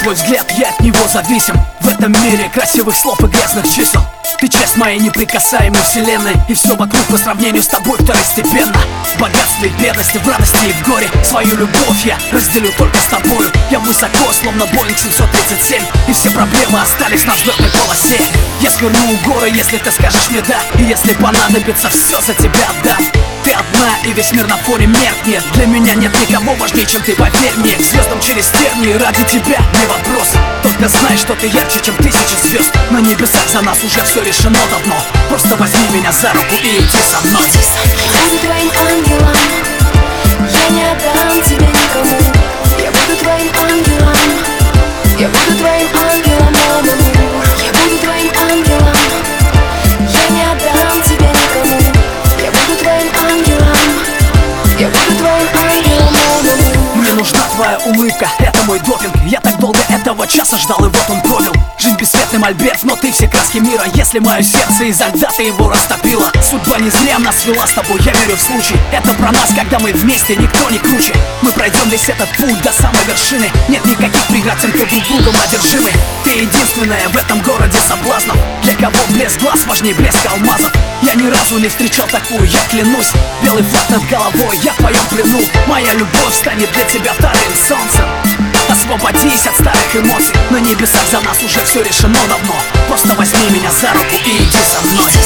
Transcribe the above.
твой взгляд, я от него зависим. В этом мире красивых слов и грязных чисел. Ты часть моей неприкасаемой вселенной, и все вокруг по сравнению с тобой второстепенно. В богатстве и бедности, в радости и в горе свою любовь я разделю только с тобою. Я высоко, словно Боинг 737, и все проблемы остались на взлетной полосе. Я сверну горы, если ты скажешь мне да, и если понадобится, все за тебя отдам. Ты одна, и весь мир на фоне меркнет. Для меня нет никого важнее, чем ты, поверь мне. К звездам через тернии, ради тебя не вопрос. Только знай, что ты ярче, чем тысячи звезд. На небесах за нас уже все решено давно. Просто возьми меня за руку и иди со мной. Я буду твоим ангелом, я не отдам тебе никому. Я буду твоим ангелом, я буду твоим ангелом, мой амур. Я буду твоим ангелом, я не отдам тебе никому. Я буду твоим ангелом, я буду твоим ангелом, мой амур. Мне нужна твоя улыбка, это мой допинг. Я так долго этого часа ждал, и вот он пробил. Жизнь бесцветный мольберт, но ты все краски мира. Если мое сердце изо льда, ты его растопила. Судьба не зря нас свела с тобой, я верю в случай. Это про нас, когда мы вместе, никто не круче. Мы пройдем весь этот путь до самой вершины. Нет никаких преград тем, кто друг другом одержимы. Ты единственная в этом городе соблазнов, для кого блеск глаз важнее блеска алмазов. Я ни разу не встречал такую, я клянусь. Белый флаг над головой, я в твоем плену. Моя любовь станет для тебя вторым солнцем. Освободись от старых эмоций. На небесах за нас уже все решено давно. Просто возьми меня за руку и иди со мной.